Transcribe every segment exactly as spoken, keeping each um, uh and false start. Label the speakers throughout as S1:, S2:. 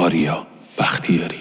S1: آریا بختیاری.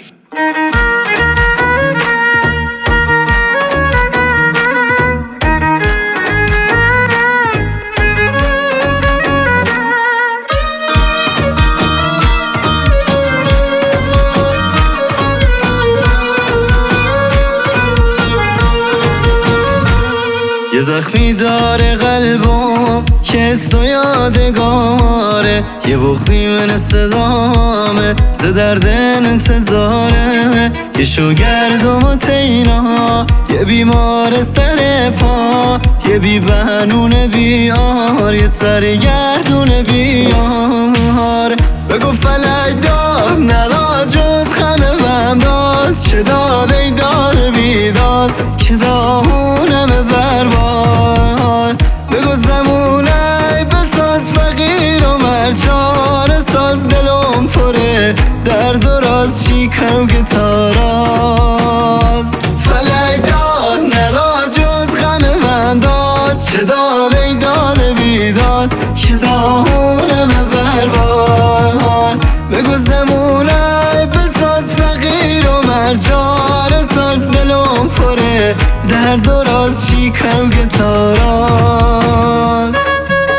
S2: یه زخمی داره قلبم که است و یادگاره، یه بغضی من صدامه ز درد انتظاره، یه شوگردم و تینا، یه بیمار سر پا، یه بی بهنون بیار، یه سرگردون بیار. بگو فلک داد نداد جز خم من داد، چه داد ای داد بیداد که داهونم برباد. بگو زمونه بساز فقیر و مرچار، ساز دلم پره درد و راز چیکم که تاراز. فلک داد نداد جز غم من داد، چه داد ای داد بیداد که داهونم برباد. بگو زمونه بساز فقیر و مرچار، ساز دلم پره درد و راز چیکم که تاراز.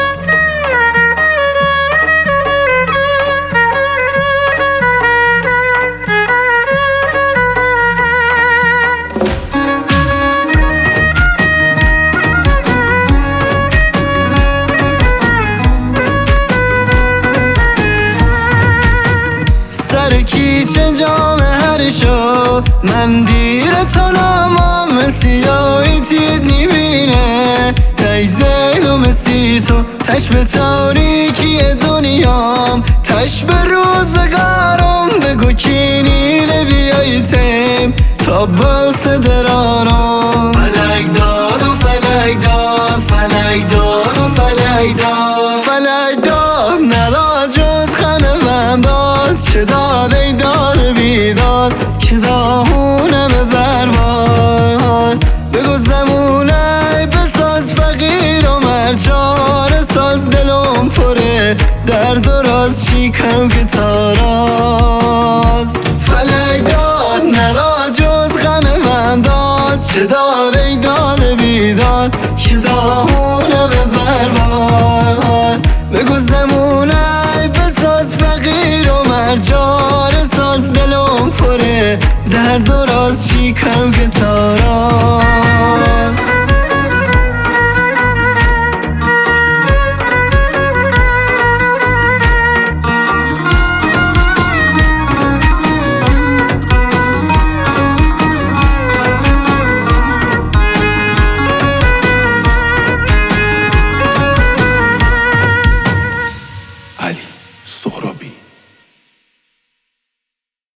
S2: سرکیچه جام هر شو من دیر تو نامم سیاهی تید نیبینه، تش زیل و مسی تو تش به تاریکی دنیام، تش به روزگارم. بگو کی نیله بیایی تیم تا باس درارم. فلک داد و فلک داد، فلک داد و فلک داد، فلک داد نداد جز خم من داد، چه داد ای داد بیداد که داهونم برباد. بگو زمونه بساز فقیر و مرچار، ساز دلم پره درد و راز چیکم که تاراز. فلک داد نداد جز غم من داد، چه داد ای داد بیداد که داهونم برباد. بگو زمونه بساز فقیر و مرچار، ساز دلم پره درد و راز چیکم که